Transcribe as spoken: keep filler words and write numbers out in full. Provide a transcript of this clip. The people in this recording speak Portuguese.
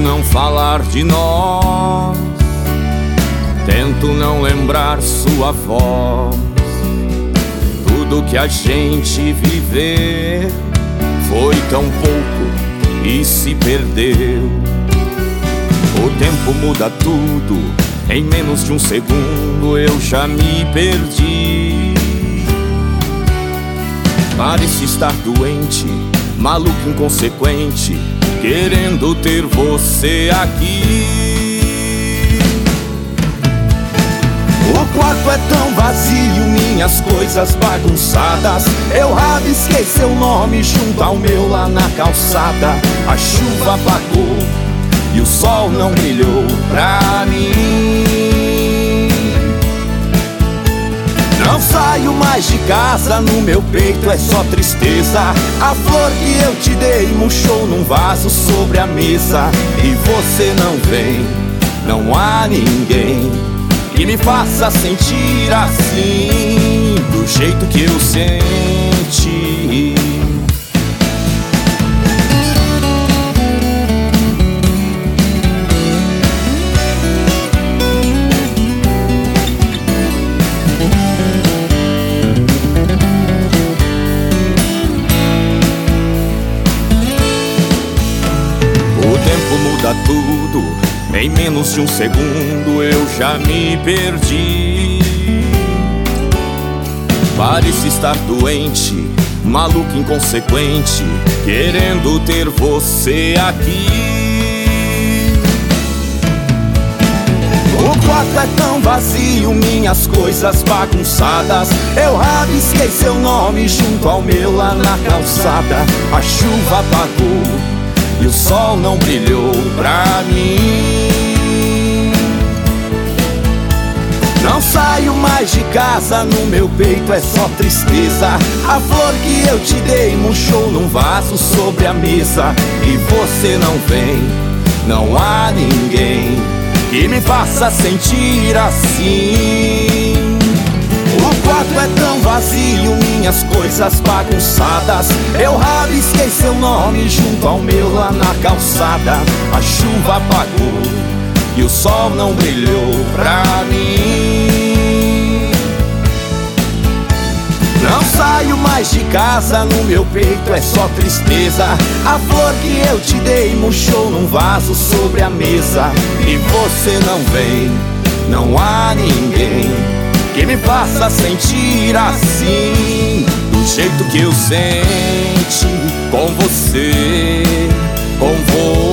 não falar de nós, tento não lembrar sua voz. Tudo que a gente viveu foi tão pouco e se perdeu. O tempo muda tudo, em menos de um segundo eu já me perdi. Parece estar doente, maluco, inconsequente, querendo ter você aqui. O quarto é tão vazio, minhas coisas bagunçadas. Eu rabisquei seu nome junto ao meu lá na calçada. A chuva apagou e o sol não brilhou pra mim. Não saio mais de casa, no meu peito é só tristeza. A flor que eu te dei murchou num vaso sobre a mesa. E você não vem, não há ninguém que me faça sentir assim, do jeito que eu senti. Muda tudo, em menos de um segundo eu já me perdi. Parece estar doente, maluco, inconsequente, querendo ter você aqui. O quarto é tão vazio, minhas coisas bagunçadas. Eu rabisquei seu nome junto ao meu lá na calçada. A chuva apagou e o sol não brilhou pra mim. Não saio mais de casa, no meu peito é só tristeza. A flor que eu te dei murchou num vaso sobre a mesa. E você não vem, não há ninguém que me faça sentir assim. O quarto é tão vazio, minhas coisas bagunçadas. Eu rabisquei seu nome junto ao meu lá na calçada. A chuva apagou e o sol não brilhou pra mim. Não saio mais de casa, no meu peito é só tristeza. A flor que eu te dei murchou num vaso sobre a mesa. E você não vem, não há ninguém que me faça sentir assim, do jeito que eu senti com você, com você.